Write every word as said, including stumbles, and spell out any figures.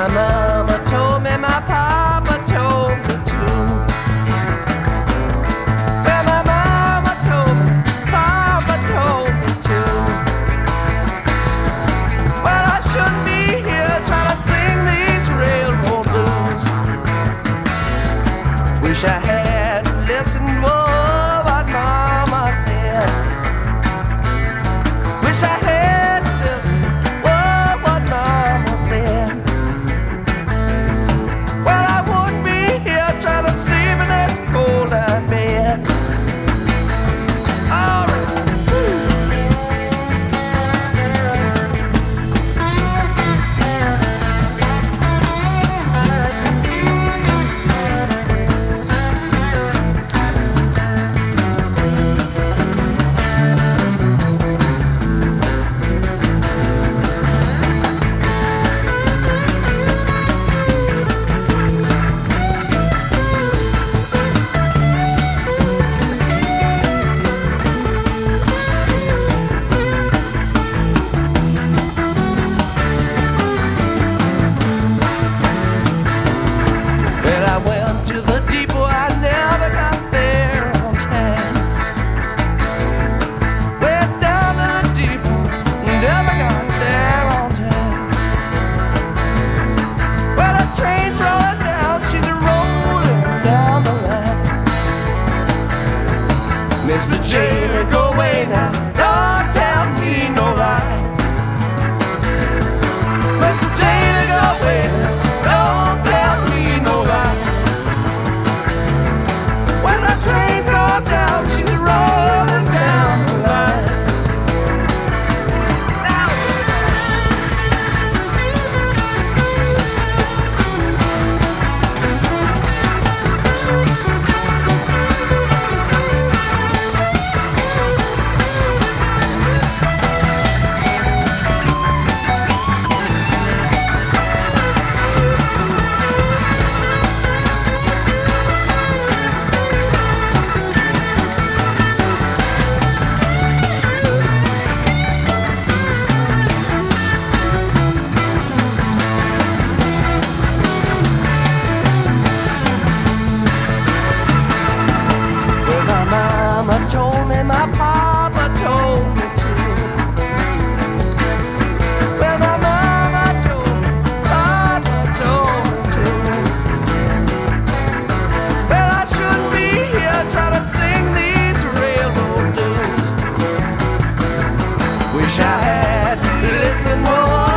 my mama told me, my papa told me too. Well, my mama told me, papa told me too. Well, I shouldn't be here trying to sing these railroad blues. Wish I had listened to what mama said. Wish I had listened to what mama said. Well, I wouldn't be here trying to sleep in this cold night bed. All right. Well, I went to the depot, I never got there on time. Went down to the depot, never got there on time. Well, the train's rolling down, she's rolling down the line. Mister Jamie, go away now, don't tell me no lies. Mister Jamie, go away now, don't tell me no lies. When the train goes down, she's rolling down the line. Now. Well, my mama told me, my papa told me too. Well, my mama told me, papa told me too. Well, I shouldn't be here trying to sing these railroad blues. Wish I had listened more.